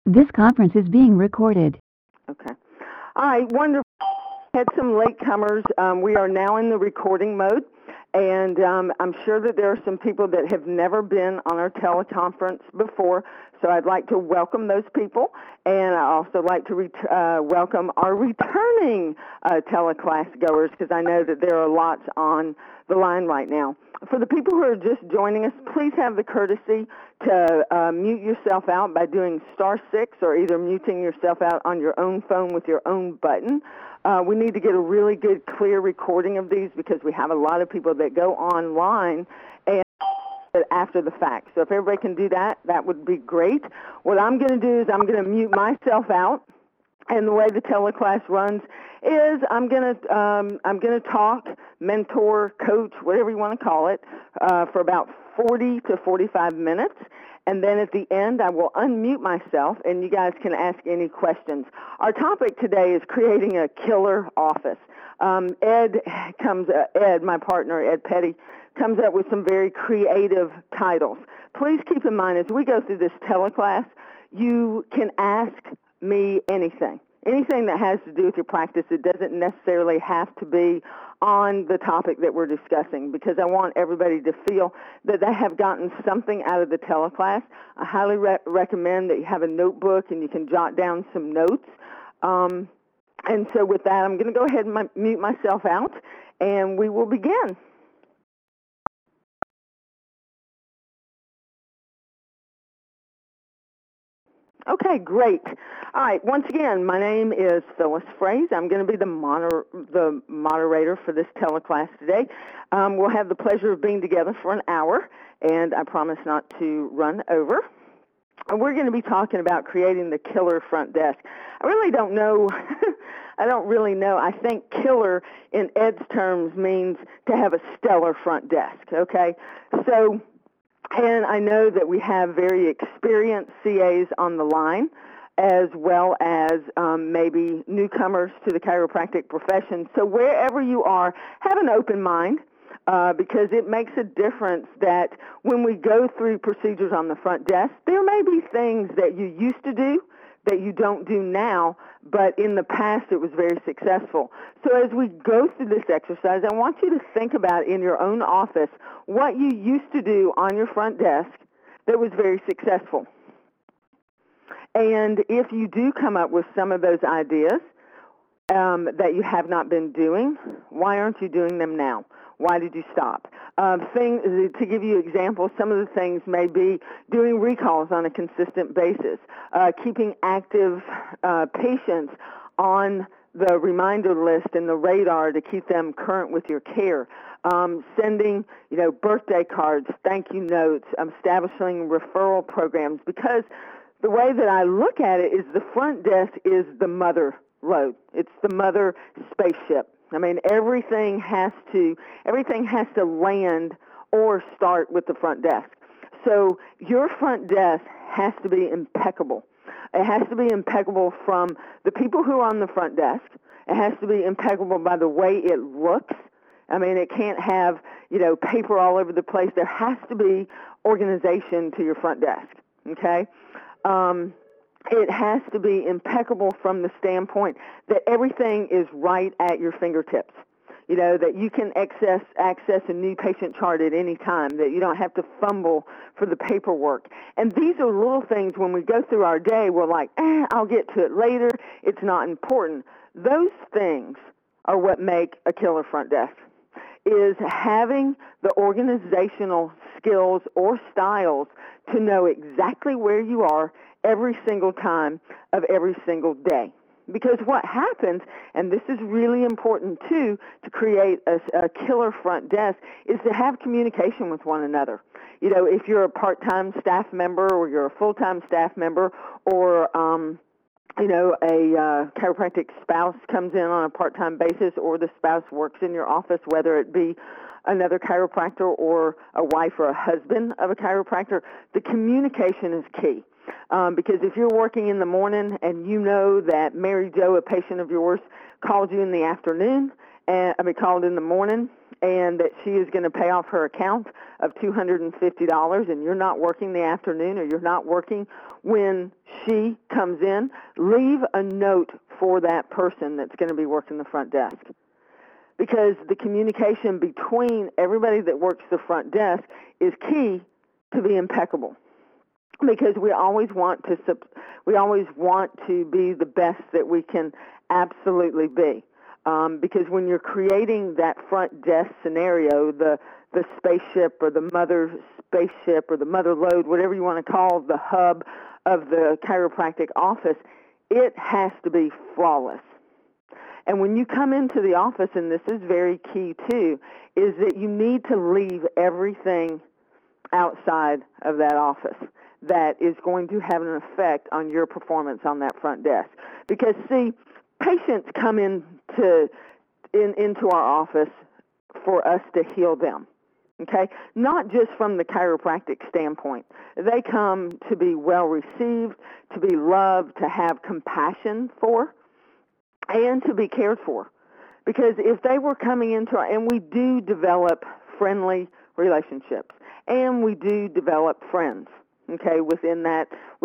This conference is being recorded. Okay. All right, wonderful. Had some latecomers. We are now in the recording mode, and I'm sure that there are some people that have never been on our teleconference before, so I'd like to welcome those people, and I also like to welcome our returning teleclass goers, because I know that there are lots on the line right now. For the people who are just joining us, please have the courtesy to mute yourself out by doing *6 or either muting yourself out on your own phone with your own button. We need to get a really good, clear recording of these because we have a lot of people that go online and after the fact. So if everybody can do that, that would be great. What I'm going to do is I'm going to mute myself out. And the way the teleclass runs is I'm going to talk, mentor, coach, whatever you want to call it, for about 40 to 45 minutes. And then at the end, I will unmute myself, and you guys can ask any questions. Our topic today is creating a killer office. Ed, my partner, Ed Petty, comes up with some very creative titles. Please keep in mind, as we go through this teleclass, you can ask me anything that has to do with your practice. It doesn't necessarily have to be on the topic that we're discussing, because I want everybody to feel that they have gotten something out of the teleclass. I highly recommend that you have a notebook and you can jot down some notes. And so with that, I'm going to go ahead and mute myself out, and we will begin. Okay, great. All right, once again, my name is Phyllis Fraze. I'm going to be the moderator for this teleclass today. We'll have the pleasure of being together for an hour, and I promise not to run over. And we're going to be talking about creating the killer front desk. I really don't know. I don't really know. I think killer in Ed's terms means to have a stellar front desk, okay? So, and I know that we have very experienced CAs on the line, as well as maybe newcomers to the chiropractic profession. So wherever you are, have an open mind, because it makes a difference that when we go through procedures on the front desk, there may be things that you used to do that you don't do now, but in the past it was very successful. So as we go through this exercise, I want you to think about in your own office what you used to do on your front desk that was very successful. And if you do come up with some of those ideas that you have not been doing, why aren't you doing them now? Why did you stop? To give you examples, some of the things may be doing recalls on a consistent basis, keeping active patients on the reminder list and the radar to keep them current with your care, sending birthday cards, thank you notes, establishing referral programs, because the way that I look at it is the front desk is the mother load. It's the mother spaceship. I mean, everything has to land or start with the front desk. So your front desk has to be impeccable. It has to be impeccable from the people who are on the front desk. It has to be impeccable by the way it looks. I mean, it can't have, paper all over the place. There has to be organization to your front desk, okay? It has to be impeccable from the standpoint that everything is right at your fingertips. That you can access a new patient chart at any time, that you don't have to fumble for the paperwork. And these are little things when we go through our day, we're like, I'll get to it later. It's not important. Those things are what make a killer front desk, is having the organizational skills or styles to know exactly where you are every single time of every single day. Because what happens, and this is really important too, to create a killer front desk, is to have communication with one another. If you're a part-time staff member or you're a full-time staff member, or a chiropractic spouse comes in on a part-time basis, or the spouse works in your office, whether it be another chiropractor or a wife or a husband of a chiropractor, the communication is key. Because if you're working in the morning and you know that Mary Jo, a patient of yours, called you in the afternoon, called in the morning, and that she is going to pay off her account of $250, and you're not working the afternoon or you're not working when she comes in, leave a note for that person that's going to be working the front desk. Because the communication between everybody that works the front desk is key to be impeccable. Because we always want to be the best that we can absolutely be. Because when you're creating that front desk scenario, the spaceship or the mother spaceship or the mother load, whatever you want to call the hub of the chiropractic office, it has to be flawless. And when you come into the office, and this is very key too, is that you need to leave everything outside of that office that is going to have an effect on your performance on that front desk. Because, see, patients come into our office for us to heal them, okay? Not just from the chiropractic standpoint. They come to be well received, to be loved, to have compassion for, and to be cared for. Because if they were coming into and we do develop friendly relationships, and we do develop friends, okay, within that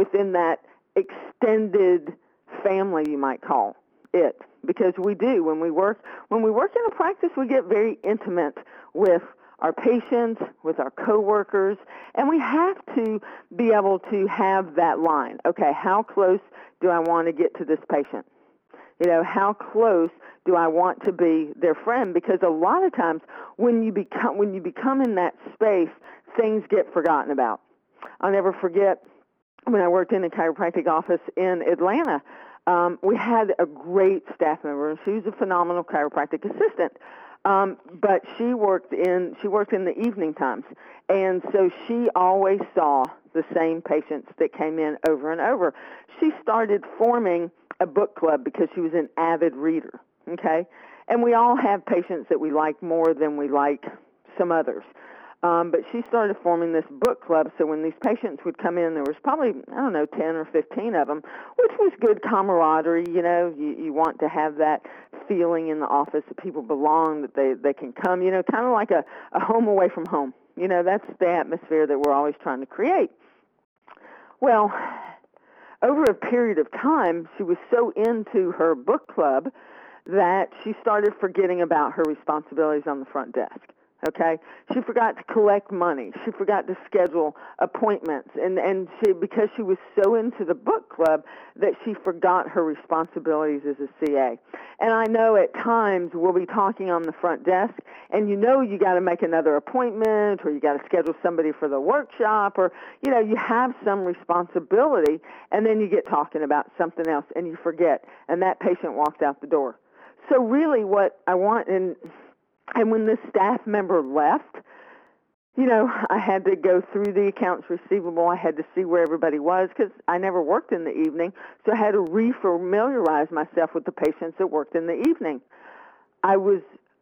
extended family, you might call it, because we do. When we work in a practice, we get very intimate with our patients, with our coworkers, and we have to be able to have that line. Okay, how close do I want to get to this patient? You know, how close do I want to be their friend? Because a lot of times when you become in that space, things get forgotten about. I'll never forget when I worked in a chiropractic office in Atlanta. We had a great staff member, and she was a phenomenal chiropractic assistant. But she worked in the evening times, and so she always saw the same patients that came in over and over. She started forming a book club because she was an avid reader, okay? And we all have patients that we like more than we like some others. But she started forming this book club, so when these patients would come in, there was probably, 10 or 15 of them, which was good camaraderie. You know, you want to have that feeling in the office that people belong, that they can come, kind of like a home away from home. That's the atmosphere that we're always trying to create. Well, over a period of time, she was so into her book club that she started forgetting about her responsibilities on the front desk. Okay, she forgot to collect money. She forgot to schedule appointments, and because she was so into the book club that she forgot her responsibilities as a CA. And I know at times we'll be talking on the front desk, and you got to make another appointment, or you got to schedule somebody for the workshop, or you have some responsibility, and then you get talking about something else, and you forget, and that patient walks out the door. So really, what I want And when this staff member left, I had to go through the accounts receivable. I had to see where everybody was because I never worked in the evening, so I had to refamiliarize myself with the patients that worked in the evening. I was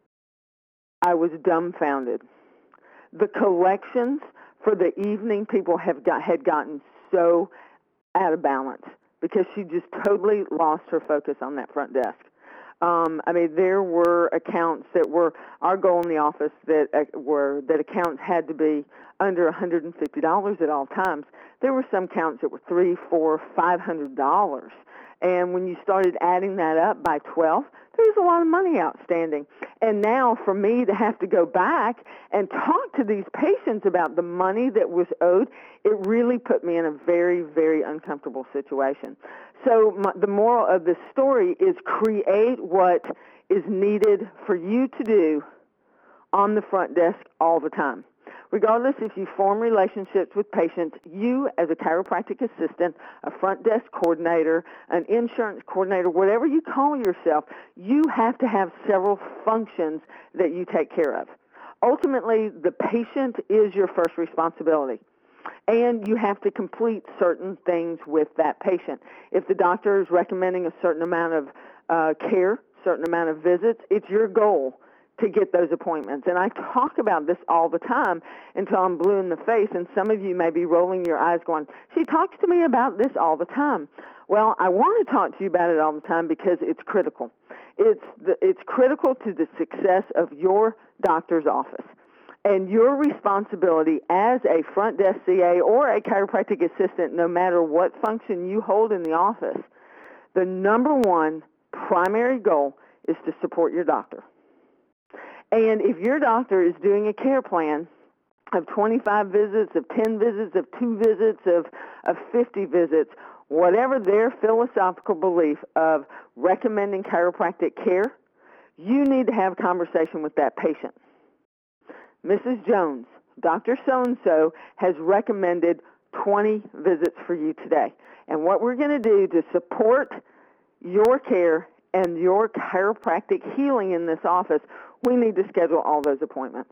dumbfounded. The collections for the evening people had gotten so out of balance because she just totally lost her focus on that front desk. There were accounts that were our goal in the office that accounts had to be under $150 at all times. There were some accounts that were $300, $400, $500, and when you started adding that up by 12, there was a lot of money outstanding. And now for me to have to go back and talk to these patients about the money that was owed, it really put me in a very, very uncomfortable situation. So the moral of this story is create what is needed for you to do on the front desk all the time. Regardless if you form relationships with patients, you as a chiropractic assistant, a front desk coordinator, an insurance coordinator, whatever you call yourself, you have to have several functions that you take care of. Ultimately, the patient is your first responsibility. And you have to complete certain things with that patient. If the doctor is recommending a certain amount of care, certain amount of visits, it's your goal to get those appointments. And I talk about this all the time until I'm blue in the face, and some of you may be rolling your eyes going, she talks to me about this all the time. Well, I want to talk to you about it all the time because it's critical. It's critical to the success of your doctor's office. And your responsibility as a front desk CA or a chiropractic assistant, no matter what function you hold in the office, the number one primary goal is to support your doctor. And if your doctor is doing a care plan of 25 visits, of 10 visits, of 2 visits, of 50 visits, whatever their philosophical belief of recommending chiropractic care, you need to have a conversation with that patient. Mrs. Jones, Dr. So-and-so has recommended 20 visits for you today. And what we're going to do to support your care and your chiropractic healing in this office, we need to schedule all those appointments.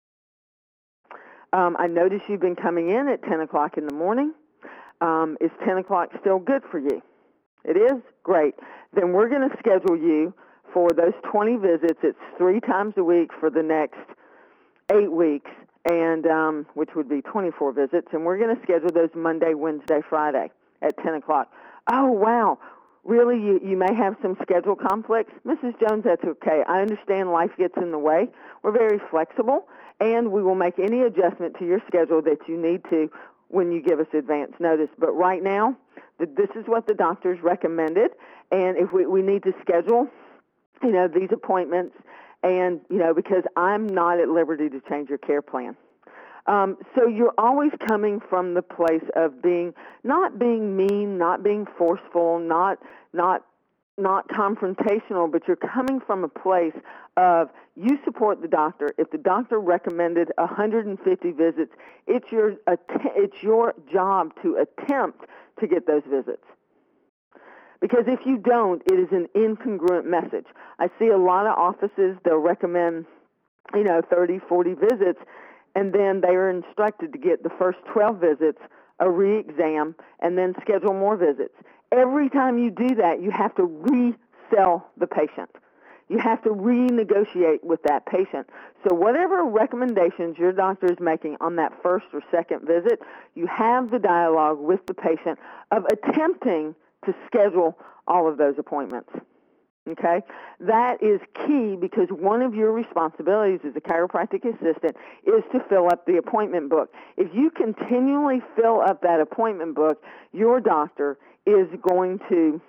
I notice you've been coming in at 10 o'clock in the morning. Is 10 o'clock still good for you? It is? Great. Then we're going to schedule you for those 20 visits. It's 3 times a week for the next 8 weeks, and which would be 24 visits, and we're going to schedule those Monday, Wednesday, Friday at 10 o'clock. Oh, wow. Really, you may have some schedule conflicts? Mrs. Jones, that's okay. I understand life gets in the way. We're very flexible, and we will make any adjustment to your schedule that you need to when you give us advance notice. But right now, this is what the doctors recommended, and if we need to schedule, these appointments, and, because I'm not at liberty to change your care plan. So you're always coming from the place of not being mean, not being forceful, not confrontational, but you're coming from a place of you support the doctor. If the doctor recommended 150 visits, it's your job to attempt to get those visits. Because if you don't, it is an incongruent message. I see a lot of offices, they'll recommend, 30, 40 visits, and then they are instructed to get the first 12 visits, a re-exam, and then schedule more visits. Every time you do that, you have to resell the patient. You have to renegotiate with that patient. So whatever recommendations your doctor is making on that first or second visit, you have the dialogue with the patient of attempting to schedule all of those appointments. Okay? That is key because one of your responsibilities as a chiropractic assistant is to fill up the appointment book. If you continually fill up that appointment book, your doctor is going to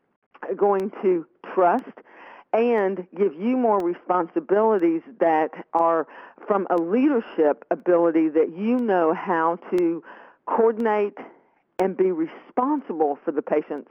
trust and give you more responsibilities that are from a leadership ability that you know how to coordinate and be responsible for the patients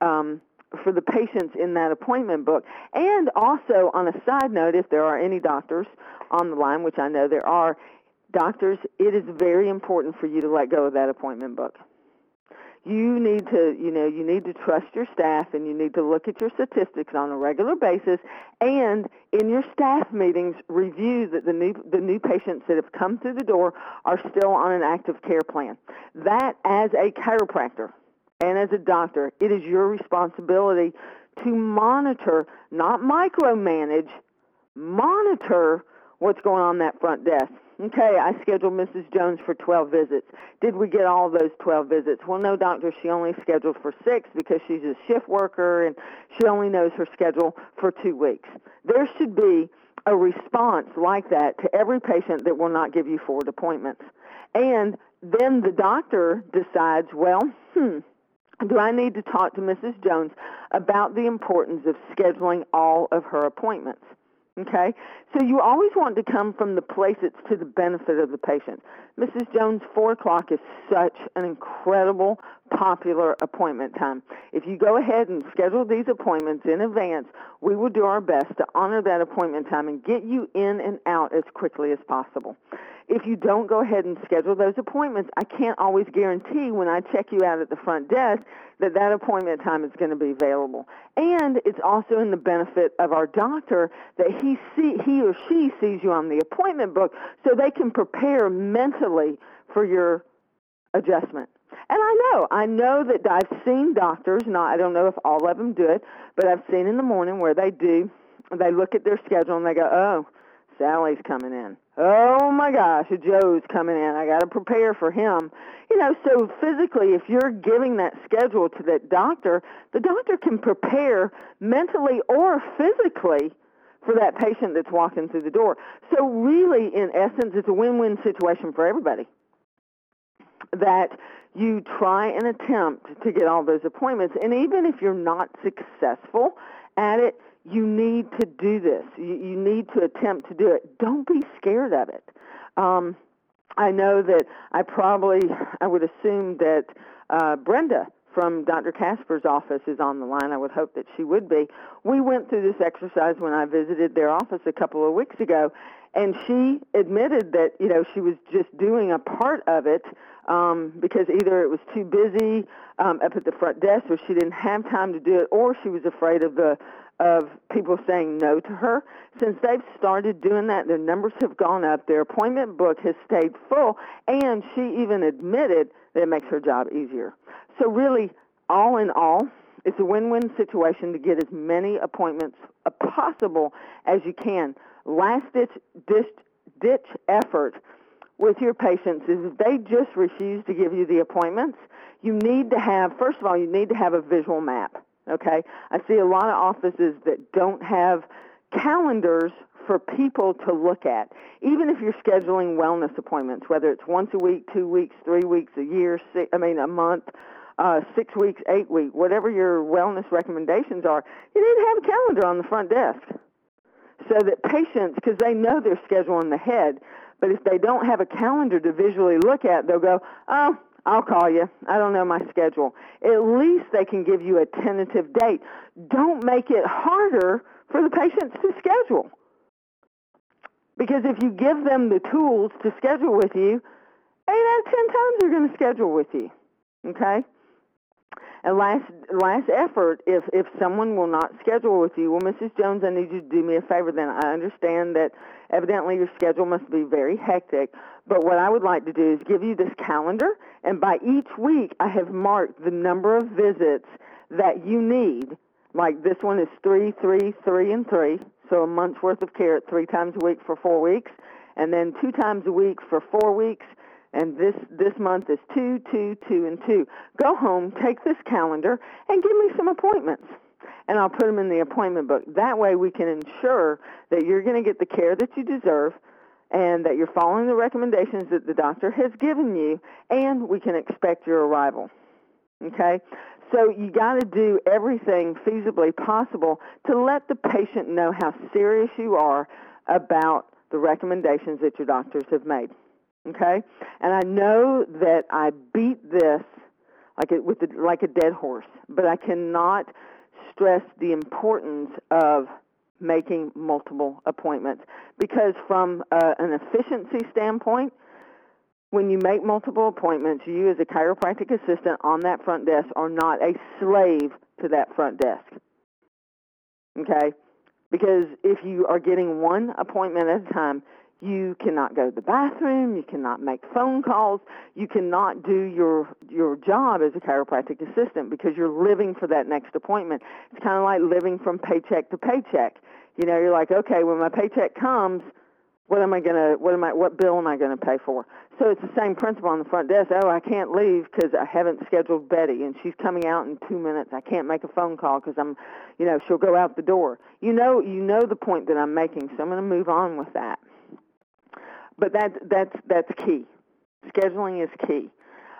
in that appointment book. And also, on a side note, if there are any doctors on the line, which I know there are, doctors, it is very important for you to let go of that appointment book. You need to trust your staff, and you need to look at your statistics on a regular basis, and in your staff meetings, review that the new patients that have come through the door are still on an active care plan. That, as a chiropractor and as a doctor, it is your responsibility to monitor, not micromanage, monitor what's going on that front desk. Okay, I scheduled Mrs. Jones for 12 visits. Did we get all those 12 visits? Well, no, doctor, she only scheduled for 6 because she's a shift worker and she only knows her schedule for 2 weeks. There should be a response like that to every patient that will not give you forward appointments. And then the doctor decides, well, do I need to talk to Mrs. Jones about the importance of scheduling all of her appointments? Okay? So you always want to come from the place that's to the benefit of the patient. Mrs. Jones, 4 o'clock is such an incredible, popular appointment time. If you go ahead and schedule these appointments in advance, we will do our best to honor that appointment time and get you in and out as quickly as possible. If you don't go ahead and schedule those appointments, I can't always guarantee when I check you out at the front desk that appointment time is going to be available. And it's also in the benefit of our doctor that he or she sees you on the appointment book so they can prepare mentally for your adjustment. And I know that I've seen doctors, I don't know if all of them do it, but I've seen in the morning where they look at their schedule and they go, oh, Sally's coming in. Oh my gosh, Joe's coming in. I got to prepare for him. So physically, if you're giving that schedule to that doctor, the doctor can prepare mentally or physically for that patient that's walking through the door. So really, in essence, it's a win-win situation for everybody. That you try and attempt to get all those appointments. And even if you're not successful at it, you need to do this. You need to attempt to do it. Don't be scared of it. I know that I would assume that Brenda from Dr. Casper's office is on the line. I would hope that she would be. We went through this exercise when I visited their office a couple of weeks ago, and she admitted that, she was just doing a part of it because either it was too busy up at the front desk or she didn't have time to do it, or she was afraid of people saying no to her. Since they've started doing that, their numbers have gone up, their appointment book has stayed full, and she even admitted that it makes her job easier. So really, all in all, it's a win-win situation to get as many appointments possible as you can. Last-ditch effort with your patients is if they just refuse to give you the appointments, you need to have, first of all, you need to have a visual map. Okay, I see a lot of offices that don't have calendars for people to look at. Even if you're scheduling wellness appointments, whether it's once a week, 2 weeks, 3 weeks, a year, a month, 6 weeks, 8 weeks, whatever your wellness recommendations are, you need to have a calendar on the front desk so that patients, because they know their schedule in the head, but if they don't have a calendar to visually look at, they'll go, oh, I'll call you. I don't know my schedule. At least they can give you a tentative date. Don't make it harder for the patients to schedule. Because if you give them the tools to schedule with you, 8 out of 10 times they're going to schedule with you. Okay? And last effort, if someone will not schedule with you, well, Mrs. Jones, I need you to do me a favor then. I understand that evidently your schedule must be very hectic, but what I would like to do is give you this calendar, and by each week I have marked the number of visits that you need. Like this one is 3, 3, 3, and 3, so a month's worth of care 3 times a week for 4 weeks, and then 2 times a week for 4 weeks, and this month is 2, 2, 2, and 2. Go home, take this calendar, and give me some appointments, and I'll put them in the appointment book. That way we can ensure that you're going to get the care that you deserve and that you're following the recommendations that the doctor has given you, and we can expect your arrival. Okay? So you got to do everything feasibly possible to let the patient know how serious you are about the recommendations that your doctors have made. Okay? And I know that I beat this like a dead horse, but I cannot stress the importance of making multiple appointments, because from an efficiency standpoint, when you make multiple appointments, you as a chiropractic assistant on that front desk are not a slave to that front desk. Okay? Because if you are getting one appointment at a time, you cannot go to the bathroom, you cannot make phone calls, you cannot do your job as a chiropractic assistant because you're living for that next appointment. It's kind of like living from paycheck to paycheck. You're like, okay, when my paycheck comes, what bill am I going to pay for? So it's the same principle on the front desk. Oh, I can't leave because I haven't scheduled Betty, and she's coming out in 2 minutes. I can't make a phone call because she'll go out the door. You know the point that I'm making, so I'm going to move on with that. But that's key. Scheduling is key.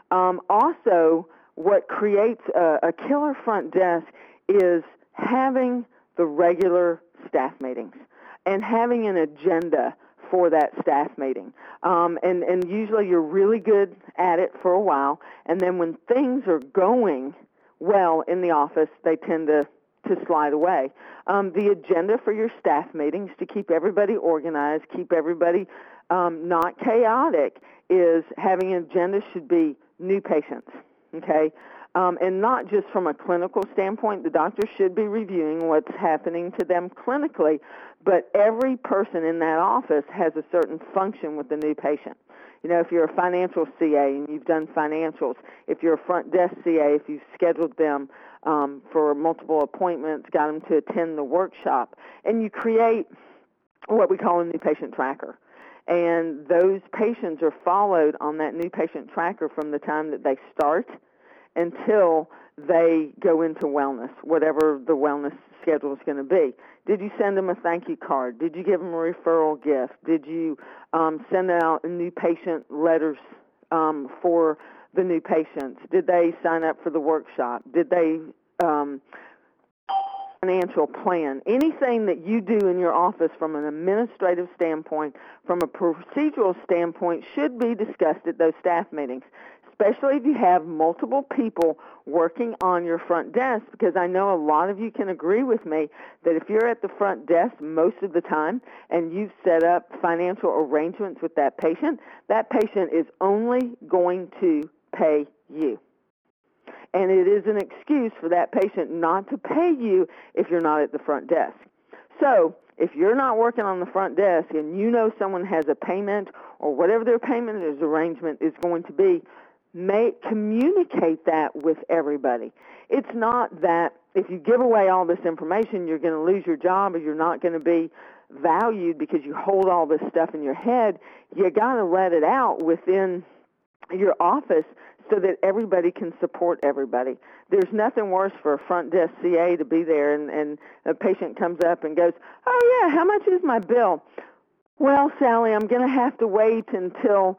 Also, what creates a killer front desk is having the regular staff meetings and having an agenda for that staff meeting. And usually you're really good at it for a while, and then when things are going well in the office, they tend to slide away. The agenda for your staff meetings to keep everybody organized, keep everybody not chaotic, is having an agenda should be new patients, okay? And not just from a clinical standpoint. The doctor should be reviewing what's happening to them clinically, but every person in that office has a certain function with the new patient. If you're a financial CA and you've done financials, if you're a front desk CA, if you've scheduled them for multiple appointments, got them to attend the workshop, and you create what we call a new patient tracker. And those patients are followed on that new patient tracker from the time that they start until they go into wellness, whatever the wellness schedule is going to be. Did you send them a thank you card? Did you give them a referral gift? Did you send out new patient letters for the new patients? Did they sign up for the workshop? Did they financial plan? Anything that you do in your office from an administrative standpoint, from a procedural standpoint, should be discussed at those staff meetings, especially if you have multiple people working on your front desk, because I know a lot of you can agree with me that if you're at the front desk most of the time and you've set up financial arrangements with that patient is only going to pay you. And it is an excuse for that patient not to pay you if you're not at the front desk. So if you're not working on the front desk and you know someone has a payment or whatever their payment arrangement is going to be, communicate that with everybody. It's not that if you give away all this information, you're going to lose your job or you're not going to be valued because you hold all this stuff in your head. You got to let it out within your office so that everybody can support everybody. There's nothing worse for a front desk CA to be there and a patient comes up and goes, oh, yeah, how much is my bill? Well, Sally, I'm going to have to wait until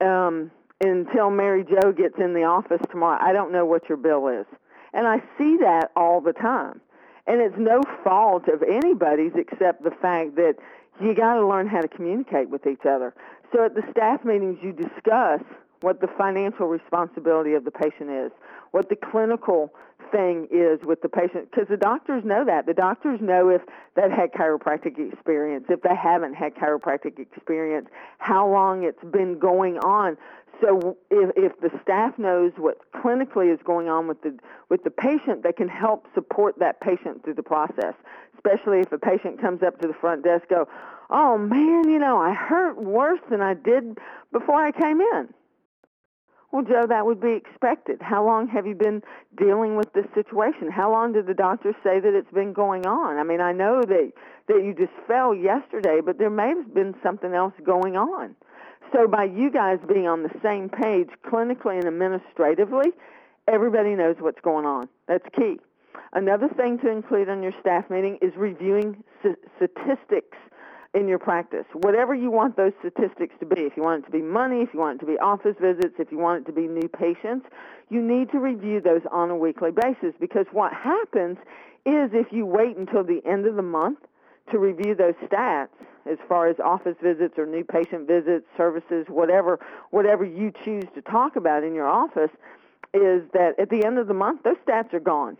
Mary Jo gets in the office tomorrow. I don't know what your bill is. And I see that all the time. And it's no fault of anybody's except the fact that you got to learn how to communicate with each other. So at the staff meetings, you discuss what the financial responsibility of the patient is, what the clinical thing is with the patient, because the doctors know that. The doctors know if they've had chiropractic experience, if they haven't had chiropractic experience, how long it's been going on. So if the staff knows what clinically is going on with the patient, they can help support that patient through the process, especially if a patient comes up to the front desk go, oh, man, I hurt worse than I did before I came in. Well, Joe, that would be expected. How long have you been dealing with this situation? How long did the doctor say that it's been going on? I mean, I know that you just fell yesterday, but there may have been something else going on. So by you guys being on the same page clinically and administratively, everybody knows what's going on. That's key. Another thing to include on your staff meeting is reviewing statistics in your practice, whatever you want those statistics to be. If you want it to be money, if you want it to be office visits, if you want it to be new patients, you need to review those on a weekly basis, because what happens is if you wait until the end of the month to review those stats as far as office visits or new patient visits, services, whatever you choose to talk about in your office, is that at the end of the month, those stats are gone.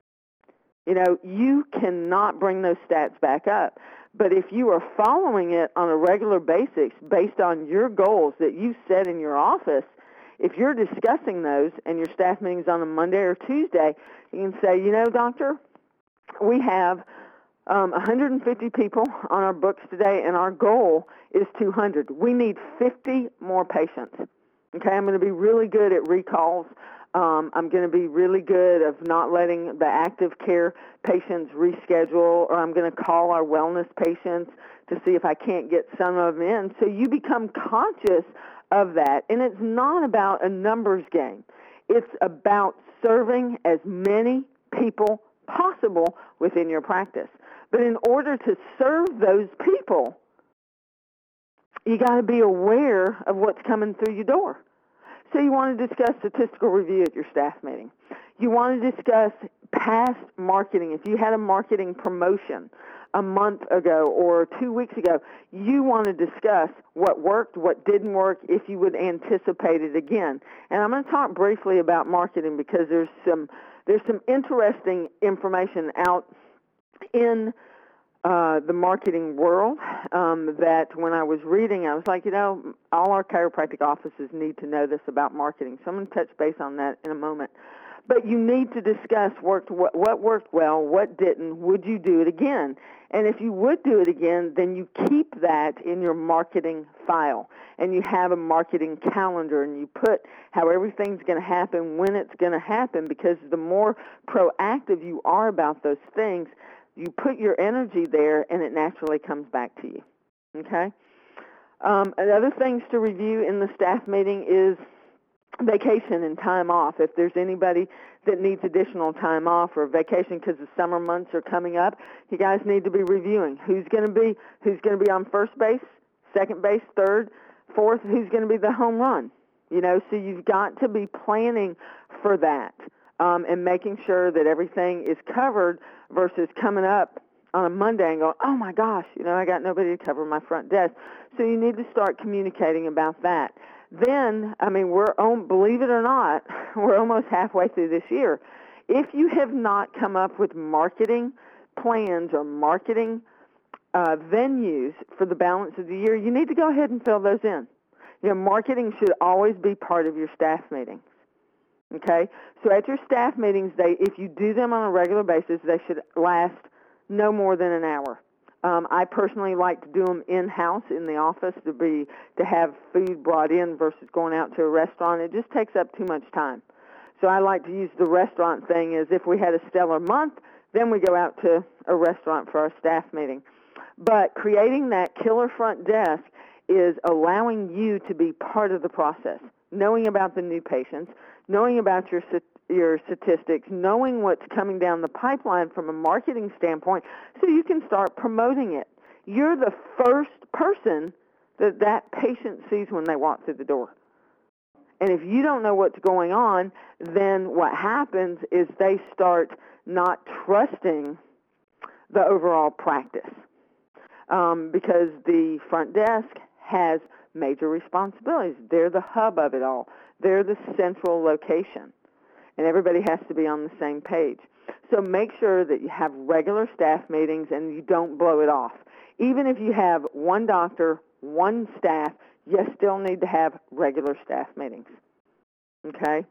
You cannot bring those stats back up. But if you are following it on a regular basis based on your goals that you set in your office, if you're discussing those and your staff meeting's on a Monday or Tuesday, you can say, doctor, we have 150 people on our books today, and our goal is 200. We need 50 more patients. Okay, I'm going to be really good at recalls. I'm going to be really good of not letting the active care patients reschedule, or I'm going to call our wellness patients to see if I can't get some of them in. So you become conscious of that, and it's not about a numbers game. It's about serving as many people possible within your practice. But in order to serve those people, you got to be aware of what's coming through your door. So you want to discuss statistical review at your staff meeting. You want to discuss past marketing. If you had a marketing promotion a month ago or 2 weeks ago, you want to discuss what worked, what didn't work, if you would anticipate it again. And I'm going to talk briefly about marketing because there's some interesting information out in the marketing world that when I was reading, I was like, all our chiropractic offices need to know this about marketing. So I'm going to touch base on that in a moment. But you need to discuss what worked well, what didn't, would you do it again? And if you would do it again, then you keep that in your marketing file, and you have a marketing calendar, and you put how everything's going to happen, when it's going to happen, because the more proactive you are about those things, you put your energy there, and it naturally comes back to you. Okay? And other things to review in the staff meeting is vacation and time off. If there's anybody that needs additional time off or vacation because the summer months are coming up, you guys need to be reviewing who's going to be on first base, second base, third, fourth, who's going to be the home run. So you've got to be planning for that and making sure that everything is covered versus coming up on a Monday and going, oh my gosh, I got nobody to cover my front desk. So you need to start communicating about that. Then, believe it or not, we're almost halfway through this year. If you have not come up with marketing plans or marketing venues for the balance of the year, you need to go ahead and fill those in. Marketing should always be part of your staff meetings. Okay? So at your staff meetings, if you do them on a regular basis, they should last no more than an hour. I personally like to do them in-house in the office to have food brought in versus going out to a restaurant. It just takes up too much time. So I like to use the restaurant thing as if we had a stellar month, then we go out to a restaurant for our staff meeting. But creating that killer front desk is allowing you to be part of the process, knowing about the new patients, knowing about your statistics, knowing what's coming down the pipeline from a marketing standpoint so you can start promoting it. You're the first person that patient sees when they walk through the door. And if you don't know what's going on, then what happens is they start not trusting the overall practice because the front desk has major responsibilities. They're the hub of it all. They're the central location. And everybody has to be on the same page. So make sure that you have regular staff meetings and you don't blow it off. Even if you have one doctor, one staff, you still need to have regular staff meetings. Okay?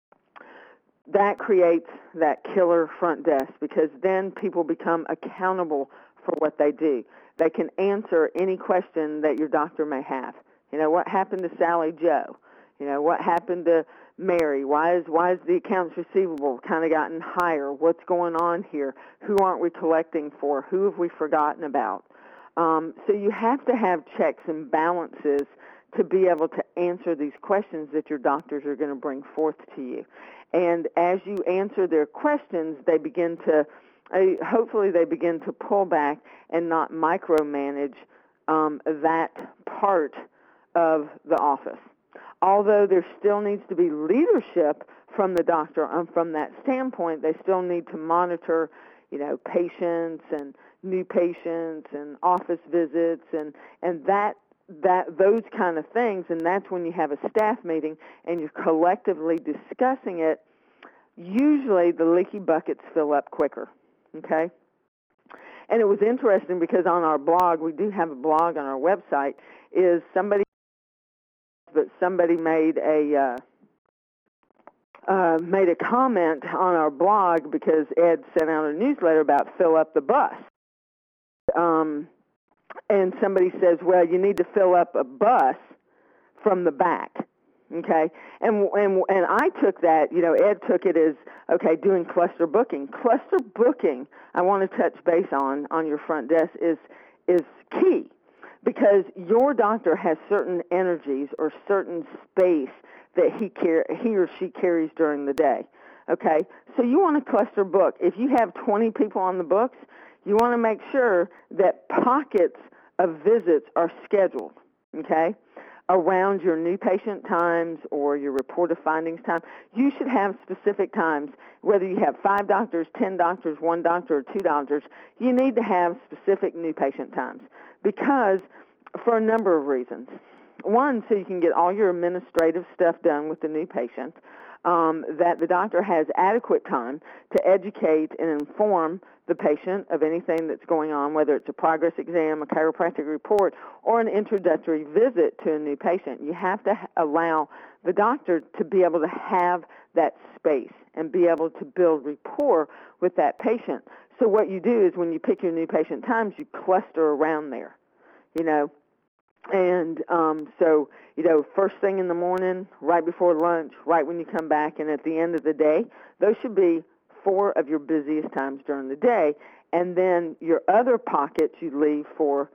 That creates that killer front desk because then people become accountable for what they do. They can answer any question that your doctor may have. What happened to Sally Joe? What happened to Mary? Why is the accounts receivable kind of gotten higher? What's going on here? Who aren't we collecting for? Who have we forgotten about? So you have to have checks and balances to be able to answer these questions that your doctors are going to bring forth to you. And as you answer their questions, they begin to, hopefully they begin to pull back and not micromanage that part of the office. Although there still needs to be leadership from the doctor from that standpoint, they still need to monitor, patients and new patients and office visits and that those kind of things. And that's when you have a staff meeting and you're collectively discussing it. Usually the leaky buckets fill up quicker. Okay. And it was interesting because on our blog, we do have a blog on our website, is somebody made a comment on our blog because Ed sent out a newsletter about fill up the bus. And somebody says, well, you need to fill up a bus from the back. Okay, and I took that, Ed took it as, okay, doing cluster booking. Cluster booking, I want to touch base on your front desk is key because your doctor has certain energies or certain space that he or she carries during the day. Okay, so you want to cluster book. If you have 20 people on the books, you want to make sure that pockets of visits are scheduled. Okay, around your new patient times or your report of findings time. You should have specific times, whether you have 5 doctors, 10 doctors, 1 doctor, or 2 doctors, you need to have specific new patient times because for a number of reasons. One, so you can get all your administrative stuff done with the new patient, that the doctor has adequate time to educate and inform the patient of anything that's going on, whether it's a progress exam, a chiropractic report, or an introductory visit to a new patient. You have to allow the doctor to be able to have that space and be able to build rapport with that patient. So what you do is when you pick your new patient times, you cluster around there, And so, first thing in the morning, right before lunch, right when you come back, and at the end of the day, those should be 4 of your busiest times during the day. And then your other pockets you leave for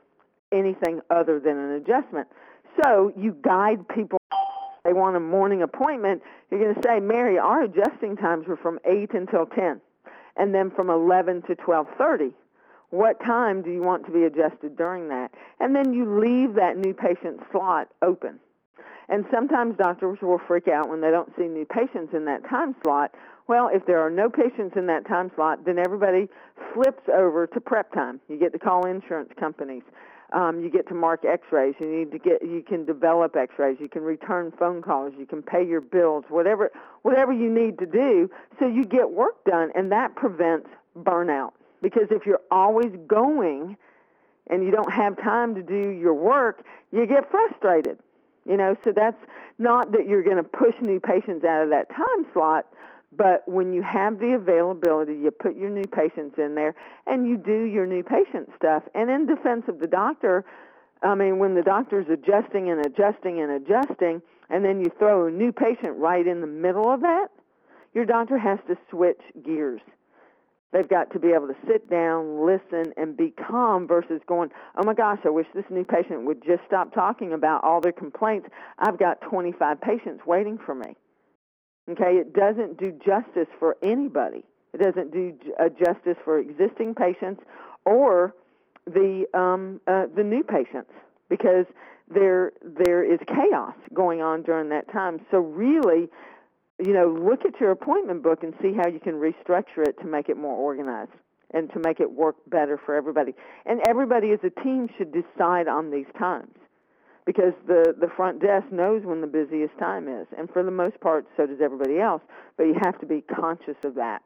anything other than an adjustment. So you guide people. They want a morning appointment. You're going to say, Mary, our adjusting times were from 8 until 10, and then from 11 to 12:30. What time do you want to be adjusted during that? And then you leave that new patient slot open. And sometimes doctors will freak out when they don't see new patients in that time slot. Well, if there are no patients in that time slot, then everybody flips over to prep time. You get to call insurance companies. You get to mark X-rays. You can develop X-rays. You can return phone calls. You can pay your bills. Whatever you need to do, so you get work done, and that prevents burnout. Because if you're always going and you don't have time to do your work, you get frustrated. So that's not that you're going to push new patients out of that time slot, but when you have the availability, you put your new patients in there and you do your new patient stuff. And in defense of the doctor, when the doctor's adjusting and adjusting and adjusting, and then you throw a new patient right in the middle of that, your doctor has to switch gears. They've got to be able to sit down, listen, and be calm versus going, oh, my gosh, I wish this new patient would just stop talking about all their complaints. I've got 25 patients waiting for me. Okay, it doesn't do justice for anybody. It doesn't do justice for existing patients or the new patients, because there is chaos going on during that time. So really, look at your appointment book and see how you can restructure it to make it more organized and to make it work better for everybody. And everybody as a team should decide on these times, because the front desk knows when the busiest time is. And for the most part, so does everybody else. But you have to be conscious of that.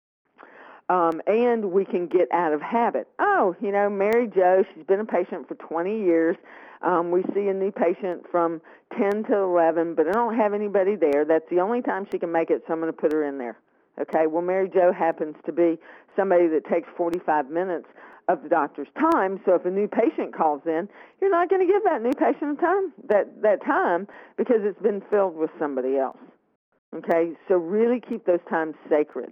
And we can get out of habit. Oh, Mary Jo, she's been a patient for 20 years. We see a new patient from 10 to 11, but I don't have anybody there. That's the only time she can make it, so I'm going to put her in there. Okay, well, Mary Jo happens to be somebody that takes 45 minutes of the doctor's time, so if a new patient calls in, you're not going to give that new patient that time because it's been filled with somebody else. Okay, so really keep those times sacred.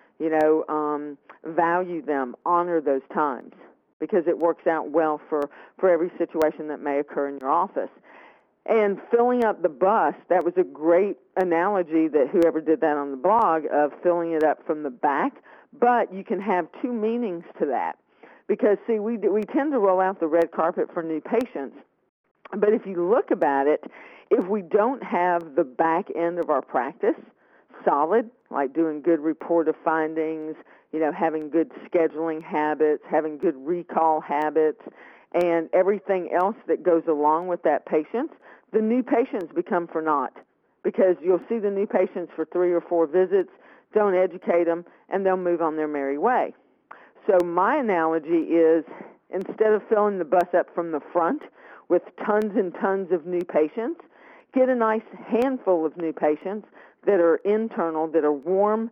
Value them, honor those times, because it works out well for every situation that may occur in your office. And filling up the bus, that was a great analogy that whoever did that on the blog of filling it up from the back, but you can have two meanings to that. Because, see, we tend to roll out the red carpet for new patients, but if you look about it, if we don't have the back end of our practice solid, like doing good report of findings, having good scheduling habits, having good recall habits, and everything else that goes along with that patient, the new patients become for naught, because you'll see the new patients for 3 or 4 visits, don't educate them, and they'll move on their merry way. So my analogy is, instead of filling the bus up from the front with tons and tons of new patients, get a nice handful of new patients that are internal, that are warm,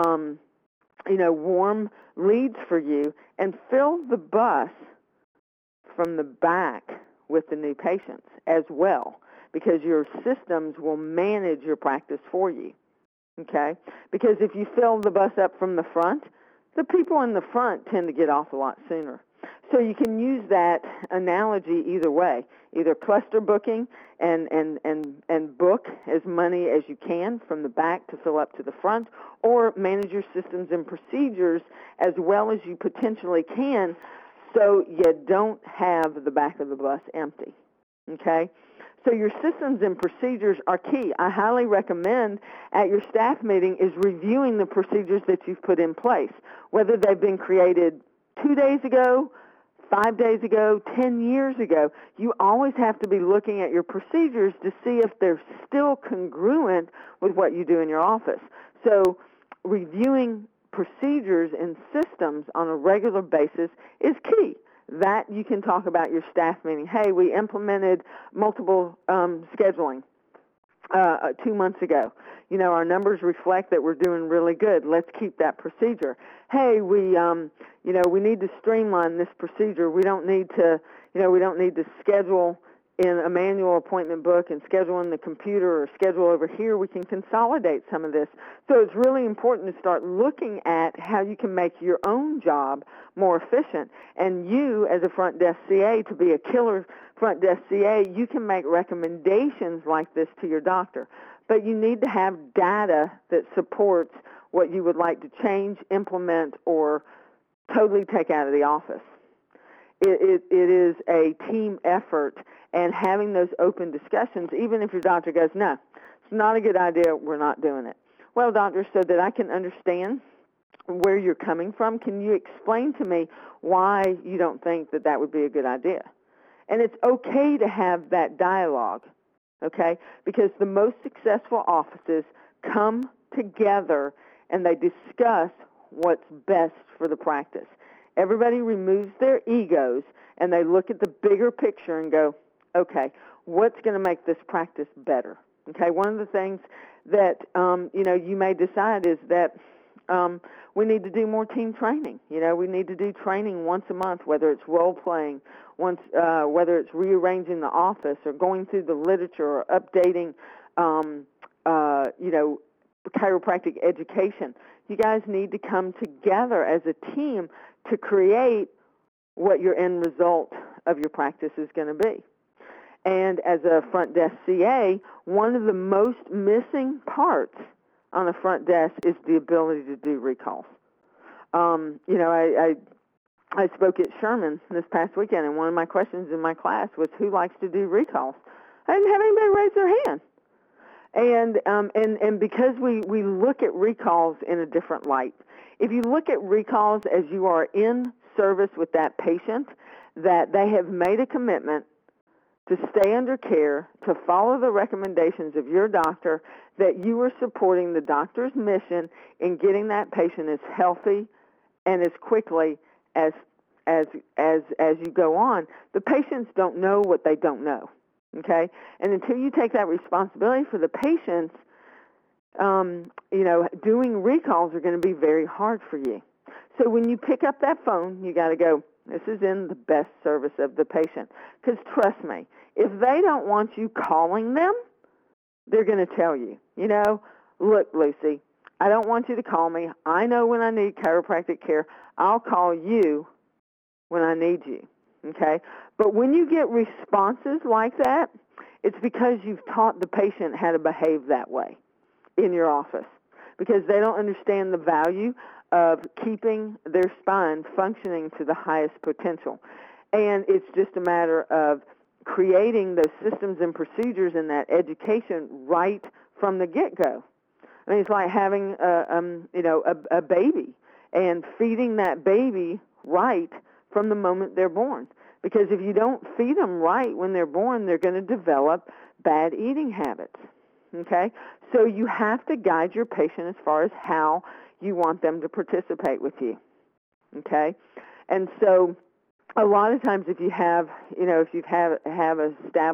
warm leads for you, and fill the bus from the back with the new patients as well, because your systems will manage your practice for you, okay? Because if you fill the bus up from the front, the people in the front tend to get off a lot sooner. So you can use that analogy either way, either cluster booking and book as many as you can from the back to fill up to the front, or manage your systems and procedures as well as you potentially can so you don't have the back of the bus empty, okay? So your systems and procedures are key. I highly recommend at your staff meeting is reviewing the procedures that you've put in place, whether they've been created 2 days ago, 5 days ago, 10 years ago. You always have to be looking at your procedures to see if they're still congruent with what you do in your office. So reviewing procedures and systems on a regular basis is key. That you can talk about your staff meeting. Hey, we implemented multiple scheduling 2 months ago. Our numbers reflect that we're doing really good. Let's keep that procedure. Hey, we need to streamline this procedure. We don't need to schedule in a manual appointment book and schedule in the computer or schedule over here, we can consolidate some of this. So it's really important to start looking at how you can make your own job more efficient. And you, as a front desk CA, to be a killer front desk CA, you can make recommendations like this to your doctor. But you need to have data that supports what you would like to change, implement, or totally take out of the office. It is a team effort, and having those open discussions, even if your doctor goes, no, it's not a good idea, we're not doing it. Well, doctor, so that I can understand where you're coming from, can you explain to me why you don't think that that would be a good idea? And it's okay to have that dialogue, okay, because the most successful offices come together and they discuss what's best for the practice. Everybody removes their egos and they look at the bigger picture and go, okay, what's going to make this practice better? Okay, one of the things that you may decide is that we need to do more team training. We need to do training once a month, whether it's role playing, whether it's rearranging the office or going through the literature or updating, chiropractic education. You guys need to come together as a team to create what your end result of your practice is going to be. And as a front desk CA, one of the most missing parts on a front desk is the ability to do recalls. I spoke at Sherman this past weekend, and one of my questions in my class was, who likes to do recalls? I didn't have anybody raise their hand. And because we look at recalls in a different light, if you look at recalls as you are in service with that patient, that they have made a commitment to stay under care, to follow the recommendations of your doctor, that you are supporting the doctor's mission in getting that patient as healthy and as quickly as you go on. The patients don't know what they don't know. Okay, and until you take that responsibility for the patients, doing recalls are going to be very hard for you. So when you pick up that phone, you got to go, this is in the best service of the patient. Because trust me, if they don't want you calling them, they're going to tell you, look, Lucy, I don't want you to call me. I know when I need chiropractic care. I'll call you when I need you. Okay? But when you get responses like that, it's because you've taught the patient how to behave that way in your office, because they don't understand the value of keeping their spine functioning to the highest potential. And it's just a matter of creating those systems and procedures and that education right from the get-go. I mean, it's like having a baby and feeding that baby right from the moment they're born. Because if you don't feed them right when they're born, they're going to develop bad eating habits. Okay? So you have to guide your patient as far as how you want them to participate with you. Okay? And so a lot of times if you have, if you have an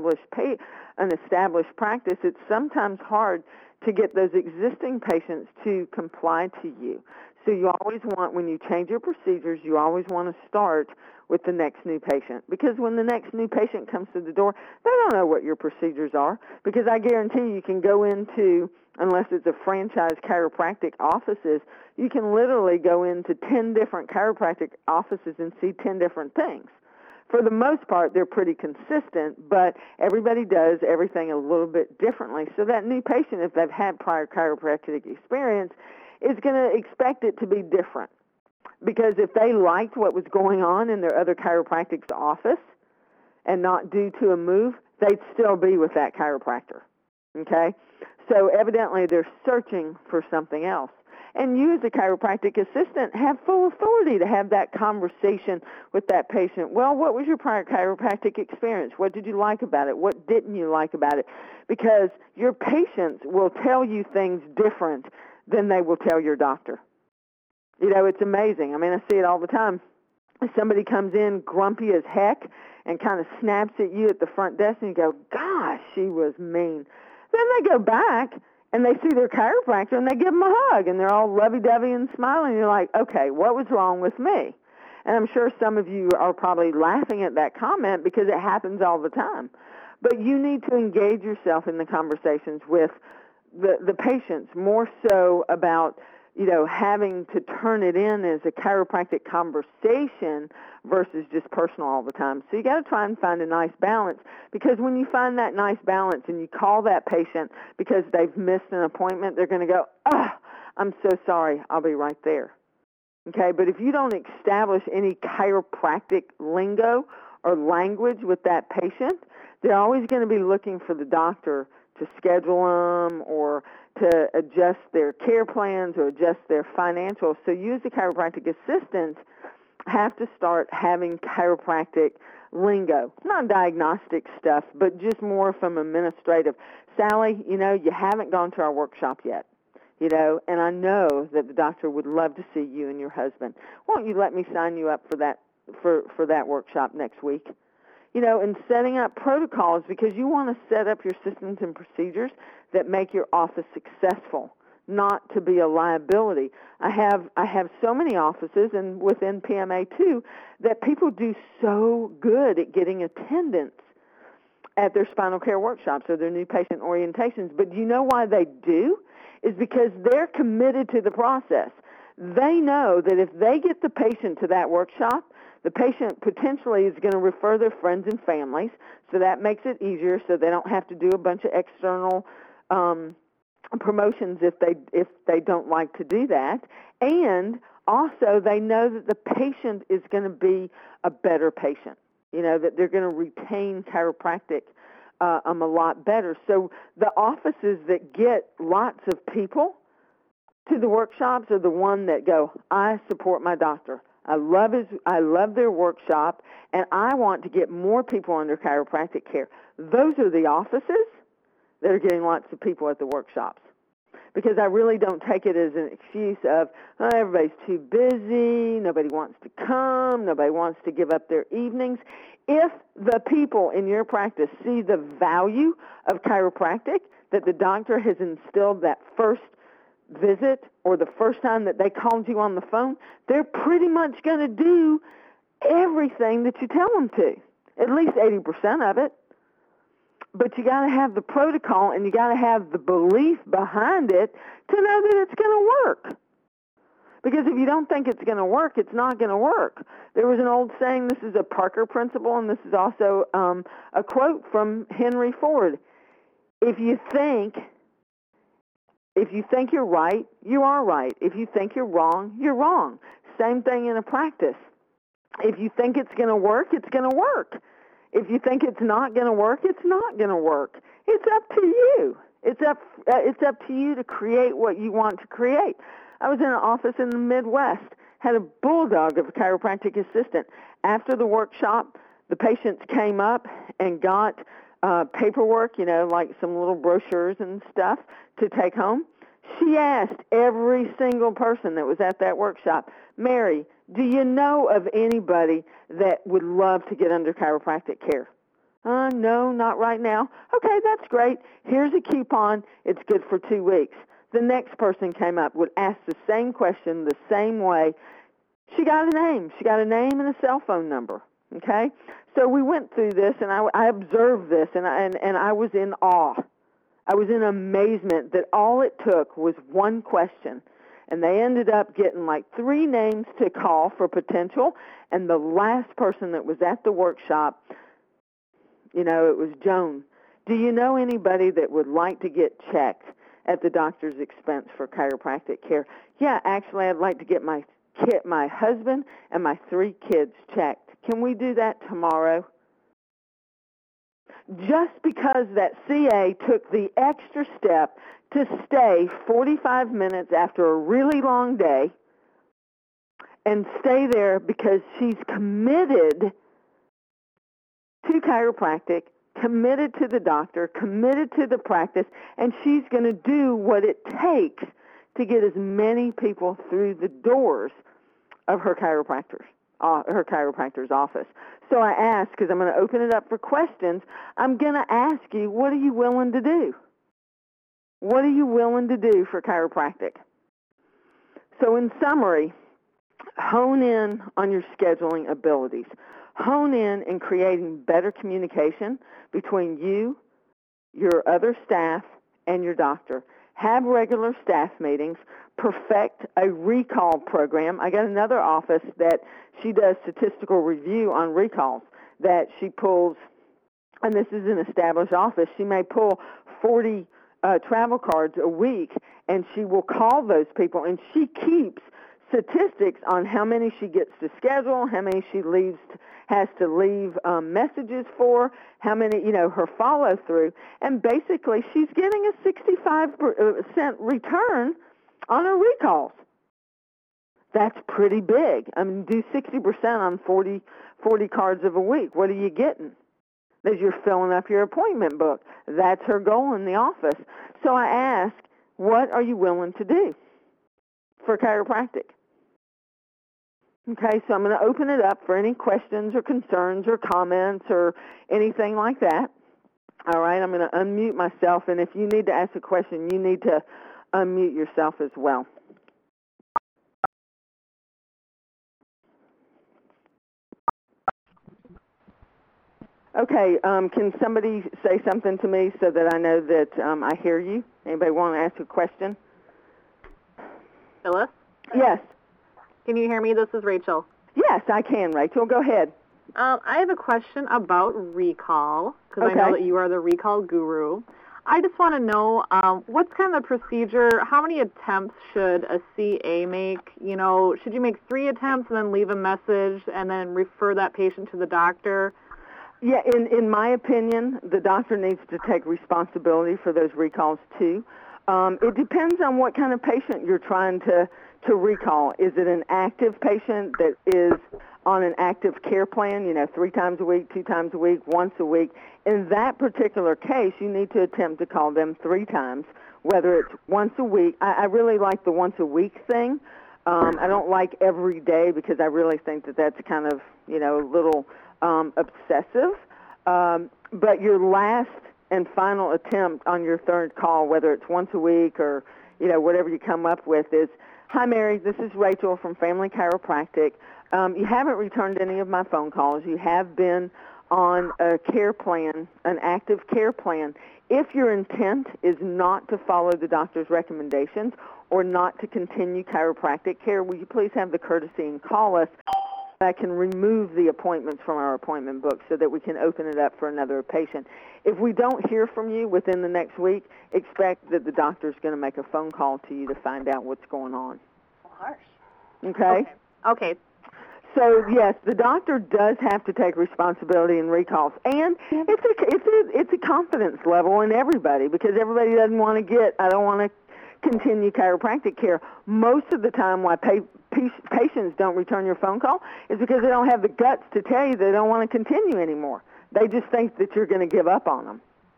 established practice, it's sometimes hard to get those existing patients to comply to you. So you always want, when you change your procedures, you always want to start with the next new patient. Because when the next new patient comes to the door, they don't know what your procedures are. Because I guarantee you can go into, unless it's a franchise chiropractic offices, you can literally go into 10 different chiropractic offices and see 10 different things. For the most part, they're pretty consistent, but everybody does everything a little bit differently. So that new patient, if they've had prior chiropractic experience, is going to expect it to be different. Because if they liked what was going on in their other chiropractic's office and not due to a move, they'd still be with that chiropractor. Okay? So evidently they're searching for something else. And you as a chiropractic assistant have full authority to have that conversation with that patient. Well, what was your prior chiropractic experience? What did you like about it? What didn't you like about it? Because your patients will tell you things different than they will tell your doctor. It's amazing. I mean, I see it all the time. If somebody comes in grumpy as heck and kind of snaps at you at the front desk and you go, gosh, she was mean. Then they go back and they see their chiropractor and they give them a hug and they're all lovey-dovey and smiling. And you're like, okay, what was wrong with me? And I'm sure some of you are probably laughing at that comment because it happens all the time. But you need to engage yourself in the conversations with the patients, more so about, having to turn it in as a chiropractic conversation versus just personal all the time. So you got to try and find a nice balance, because when you find that nice balance and you call that patient because they've missed an appointment, they're going to go, I'm so sorry, I'll be right there. Okay, but if you don't establish any chiropractic lingo or language with that patient, they're always going to be looking for the doctor to schedule them or to adjust their care plans or adjust their financials. So you as a chiropractic assistant have to start having chiropractic lingo, not diagnostic stuff, but just more from administrative. Sally, you haven't gone to our workshop yet, and I know that the doctor would love to see you and your husband. Won't you let me sign you up for that workshop next week? And setting up protocols, because you want to set up your systems and procedures that make your office successful, not to be a liability. I have so many offices, and within PMA too, that people do so good at getting attendance at their spinal care workshops or their new patient orientations. But do you know why they do? Is because they're committed to the process. They know that if they get the patient to that workshop, the patient potentially is going to refer their friends and families, so that makes it easier, so they don't have to do a bunch of external promotions if they don't like to do that. And also they know that the patient is going to be a better patient, that they're going to retain chiropractic a lot better. So the offices that get lots of people to the workshops are the one that go, I support my doctor. I love their workshop, and I want to get more people under chiropractic care. Those are the offices that are getting lots of people at the workshops, because I really don't take it as an excuse of, everybody's too busy, nobody wants to come, nobody wants to give up their evenings. If the people in your practice see the value of chiropractic, that the doctor has instilled that first visit or the first time that they called you on the phone, they're pretty much going to do everything that you tell them to, at least 80% of it. But you got to have the protocol, and you got to have the belief behind it to know that it's going to work. Because if you don't think it's going to work, it's not going to work. There was an old saying, this is a Parker principle, and this is also a quote from Henry Ford. If you think you're right, you are right. If you think you're wrong, you're wrong. Same thing in a practice. If you think it's going to work, it's going to work. If you think it's not going to work, it's not going to work. It's up to you. It's up to you to create what you want to create. I was in an office in the Midwest, had a bulldog of a chiropractic assistant. After the workshop, the patients came up and got paperwork, like some little brochures and stuff to take home. She asked every single person that was at that workshop, Mary, do you know of anybody that would love to get under chiropractic care? No, not right now. Okay, that's great. Here's a coupon. It's good for 2 weeks. The next person came up, would ask the same question the same way. She got a name. She got a name and a cell phone number. Okay? So we went through this, and I observed this, and I was in awe. I was in amazement that all it took was one question, and they ended up getting like 3 names to call for potential, and the last person that was at the workshop, it was Joan. Do you know anybody that would like to get checked at the doctor's expense for chiropractic care? Yeah, actually, I'd like to get my husband and my 3 kids checked. Can we do that tomorrow? Just because that CA took the extra step to stay 45 minutes after a really long day and stay there because she's committed to chiropractic, committed to the doctor, committed to the practice, and she's going to do what it takes to get as many people through the doors of her chiropractor's office. So I asked, because I'm going to open it up for questions, I'm going to ask you, what are you willing to do? What are you willing to do for chiropractic? So in summary, hone in on your scheduling abilities. Hone in creating better communication between you, your other staff, and your doctor. Have regular staff meetings. Perfect a recall program. I got another office that she does statistical review on recalls that she pulls, and this is an established office. She may pull 40 travel cards a week, and she will call those people, and she keeps statistics on how many she gets to schedule, how many she has to leave messages for, how many, her follow through, and basically she's getting a 65% return on her recalls. That's pretty big. I mean, do 60% on 40 cards of a week. What are you getting? As you're filling up your appointment book. That's her goal in the office. So I ask, what are you willing to do for chiropractic? Okay, so I'm going to open it up for any questions or concerns or comments or anything like that. All right, I'm going to unmute myself, and if you need to ask a question, you need to unmute yourself as well. Okay, can somebody say something to me so that I know that I hear you? Anybody want to ask a question? Phyllis? Yes. Can you hear me? This is Rachel. Yes, I can, Rachel. Go ahead. I have a question about recall, because Okay. I know that you are the recall guru. I just want to know what's kind of the procedure, how many attempts should a CA make? Should you make 3 attempts and then leave a message and then refer that patient to the doctor? Yeah, in my opinion, the doctor needs to take responsibility for those recalls too. It depends on what kind of patient you're trying to recall. Is it an active patient that is on an active care plan, 3 times a week, 2 times a week, once a week? In that particular case, you need to attempt to call them 3 times, whether it's once a week. I really like the once a week thing. I don't like every day because I really think that that's kind of, a little obsessive. But your last and final attempt on your 3rd call, whether it's once a week or, whatever you come up with, is, "Hi, Mary, this is Rachel from Family Chiropractic. You haven't returned any of my phone calls. You have been on a care plan, an active care plan. If your intent is not to follow the doctor's recommendations or not to continue chiropractic care, will you please have the courtesy and call us? I can remove the appointments from our appointment book so that we can open it up for another patient. If we don't hear from you within the next week, expect that the doctor's going to make a phone call to you to find out what's going on." Harsh. Okay? Okay. So yes, the doctor does have to take responsibility in recalls, and it's a confidence level in everybody because everybody doesn't want to get, "I don't want to continue chiropractic care." Most of the time, why patients don't return your phone call is because they don't have the guts to tell you they don't want to continue anymore. They just think that you're going to give up on them.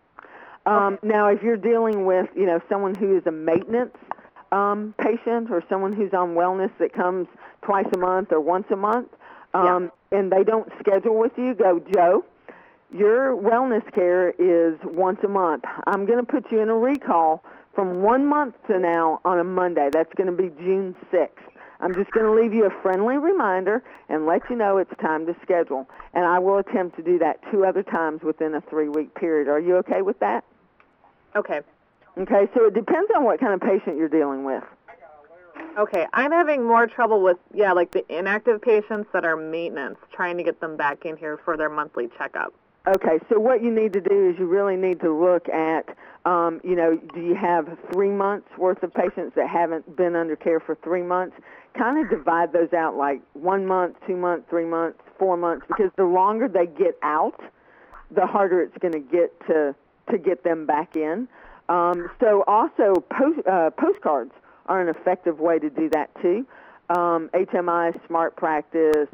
Now, if you're dealing with, someone who is a maintenance patient or someone who's on wellness that comes twice a month or once a month, and they don't schedule with you, go, "Joe, your wellness care is once a month. I'm going to put you in a recall from 1 month to now on a Monday. That's going to be June 6th. I'm just going to leave you a friendly reminder and let you know it's time to schedule. And I will attempt to do that 2 other times within a 3-week period. Are you okay with that?" Okay. Okay, so it depends on what kind of patient you're dealing with. Okay, I'm having more trouble with, like the inactive patients that are maintenance, trying to get them back in here for their monthly checkup. Okay, so what you need to do is you really need to look at, do you have 3 months worth of patients that haven't been under care for 3 months? Kind of divide those out like 1 month, 2 months, 3 months, 4 months, because the longer they get out, the harder it's going to get to get them back in. So also postcards are an effective way to do that too. HMI, Smart Practice,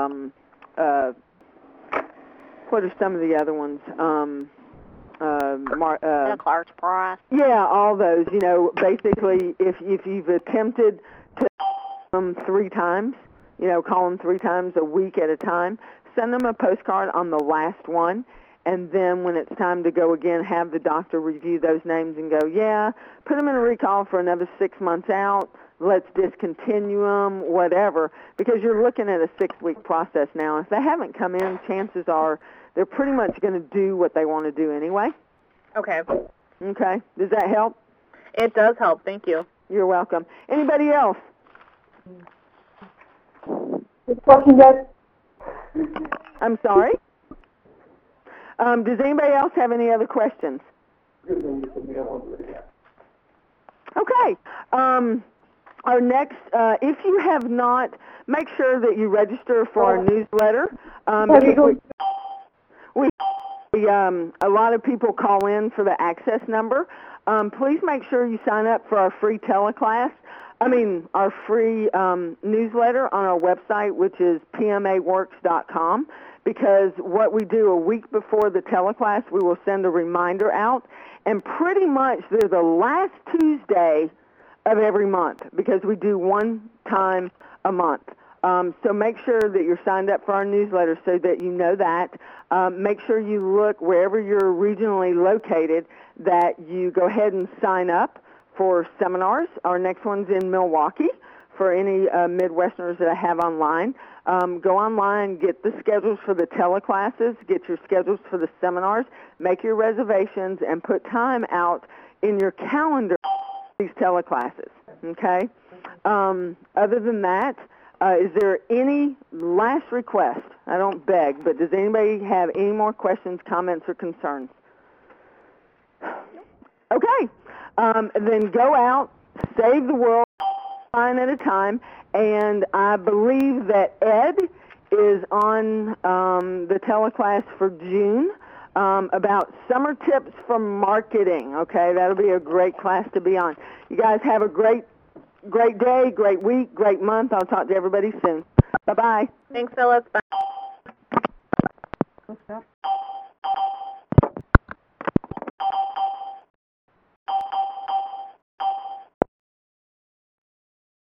what are some of the other ones? Clark's Price. Yeah, all those. Basically, if you've attempted to call them 3 times, call them 3 times a week at a time, send them a postcard on the last one, and then when it's time to go again, have the doctor review those names and go, "Yeah, put them in a recall for another 6 months out, let's discontinue them, whatever, because you're looking at a 6-week process now. If they haven't come in, chances are they're pretty much going to do what they want to do anyway. Okay. Okay. Does that help? It does help. Thank you. You're welcome. Anybody else? Question, guys? I'm sorry? Does anybody else have any other questions? Okay. Our next, if you have not, make sure that you register for our newsletter. A lot of people call in for the access number. Please make sure you sign up for our free our free newsletter on our website, which is pmaworks.com, because what we do a week before the teleclass, we will send a reminder out, and pretty much they're the last Tuesday of every month, because we do one time a month. So make sure that you're signed up for our newsletter so that you know that. Make sure you look wherever you're regionally located, that you go ahead and sign up for seminars. Our next one's in Milwaukee for any Midwesterners that I have online. Go online, get the schedules for the teleclasses, get your schedules for the seminars, make your reservations, and put time out in your calendar for these teleclasses, okay? Other than that, is there any last request? I don't beg, but does anybody have any more questions, comments, or concerns? Okay. Then go out, save the world, one at a time, and I believe that Ed is on the teleclass for June about summer tips for marketing. Okay, that'll be a great class to be on. You guys have a great day, great week, great month. I'll talk to everybody soon. Bye-bye. Thanks, Phyllis. Bye.